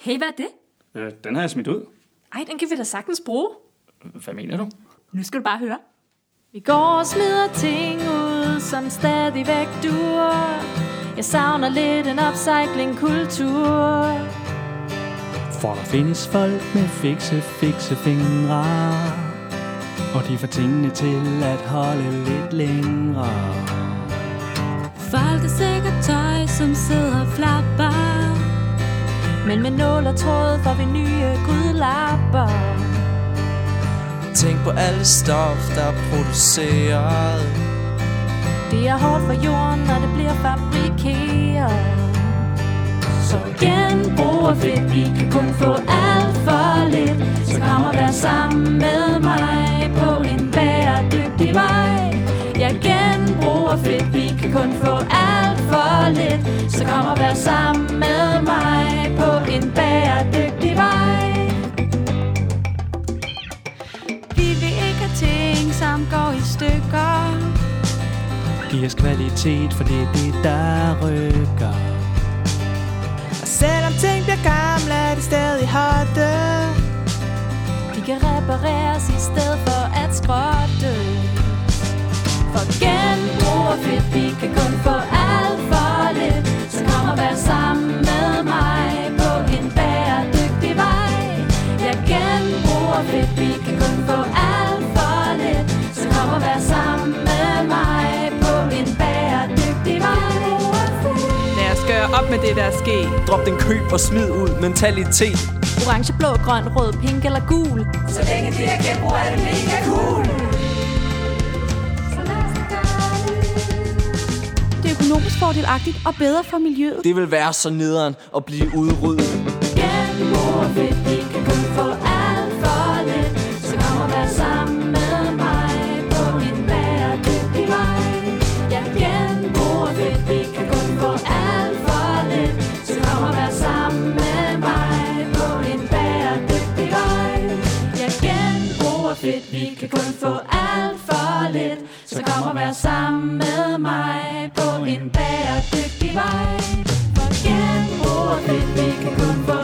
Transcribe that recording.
Hey, hvad er det? Den har jeg smidt ud. Ej, den kan vi da sagtens bruge. Hvad mener du? Nu skal du bare høre. Vi går og smider ting ud, som stadigvæk dur. Jeg savner lidt en upcycling-kultur. For der findes folk med fikse fingre, og de får tingene til at holde lidt længere. Folk er sikkert tøj, som sidder og flapper, men med nål og tråd får vi nye grydelapper. Tænk på alt stof, der er produceret. Det er hårdt for jorden, når det bliver fabrikeret. Så genbrug og fedt, vi kan kun få alt for lidt. Så kom og vær sammen med mig på en bæredygtig vej. Ja, genbrug og fedt, vi kan kun få alt for lidt. Så kom og vær sammen med mig på en bæredygtig vej. Vi vil ikke have ting, som går i stykker. Giv os kvalitet, for det er det, der rykker. Og selvom ting bliver gamle, er de stadig hotte. De kan repareres i stedet for at skrotte. For genbrug og fedt, vi kan kun få alt for lidt. Så kom og vær sammen med mig på en bæredygtig vej. Ja, genbrug og fedt, vi kan kun få alt for lidt. Så kom og vær sammen med mig på en bæredygtig vej. Lad os gøre op med det, der er sket. Drop den køb og smid ud mentalitet. Orange, blå, grøn, rød, pink eller gul. Så længe det er genbrug, er det mega cool. Det er økonomisk fordelagtigt og bedre for miljøet. Det vil være så nederen at blive udryddet. Genbrug og fedt, vi kan kun få alt for lidt. Så kom og vær sammen med mig på en bæredygtig vej. Ja, genbrug og fedt, vi kan kun få alt for lidt. Så kom og vær sammen med mig på en bæredygtig vej. Ja, genbrug og fedt, vi kan kun få alt for lidt. Så kom og vær sammen med mig på en bæredygtig vej. For genbrug og fedt, vi kan kun få